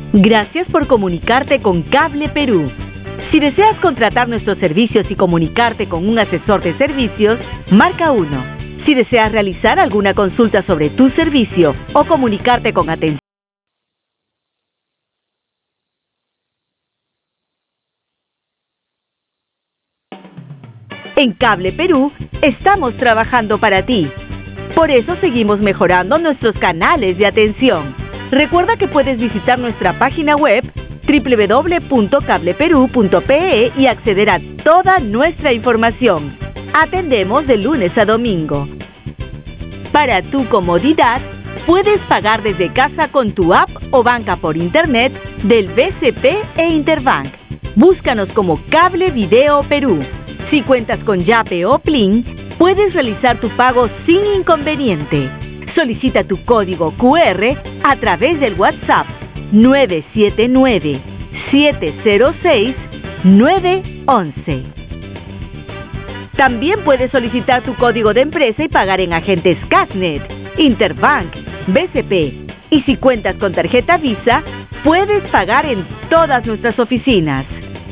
Gracias por comunicarte con Cable Perú. Si deseas contratar nuestros servicios y comunicarte con un asesor de servicios, marca 1. Si deseas realizar alguna consulta sobre tu servicio o comunicarte con atención. En Cable Perú estamos trabajando para ti. Por eso seguimos mejorando nuestros canales de atención. Recuerda que puedes visitar nuestra página web www.cableperú.pe y acceder a toda nuestra información. Atendemos de lunes a domingo. Para tu comodidad, puedes pagar desde casa con tu app o banca por internet del BCP e Interbank. Búscanos como Cable Video Perú. Si cuentas con Yape o Plin, puedes realizar tu pago sin inconveniente. Solicita tu código QR a través del WhatsApp 979-706-911. También puedes solicitar tu código de empresa y pagar en agentes Casnet, Interbank, BCP. Y si cuentas con tarjeta Visa, puedes pagar en todas nuestras oficinas.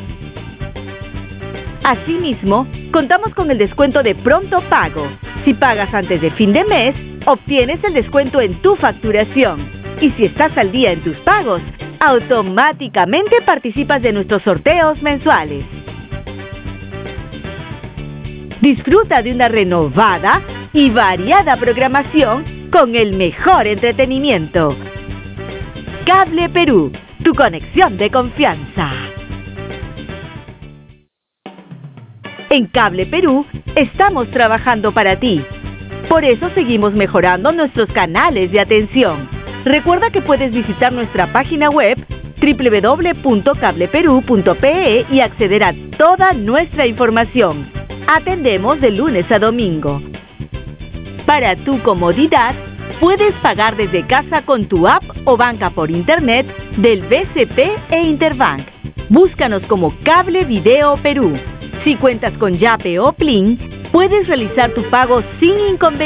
Asimismo, contamos con el descuento de pronto pago. Si pagas antes de fin de mes, obtienes el descuento en tu facturación. Y si estás al día en tus pagos, automáticamente participas de nuestros sorteos mensuales. Disfruta de una renovada y variada programación con el mejor entretenimiento. Cable Perú, tu conexión de confianza. En Cable Perú estamos trabajando para ti. Por eso seguimos mejorando nuestros canales de atención. Recuerda que puedes visitar nuestra página web www.cableperú.pe y acceder a toda nuestra información. Atendemos de lunes a domingo. Para tu comodidad, puedes pagar desde casa con tu app o banca por internet del BCP e Interbank. Búscanos como Cable Video Perú. Si cuentas con Yape o Plin, puedes realizar tu pago sin inconveniente.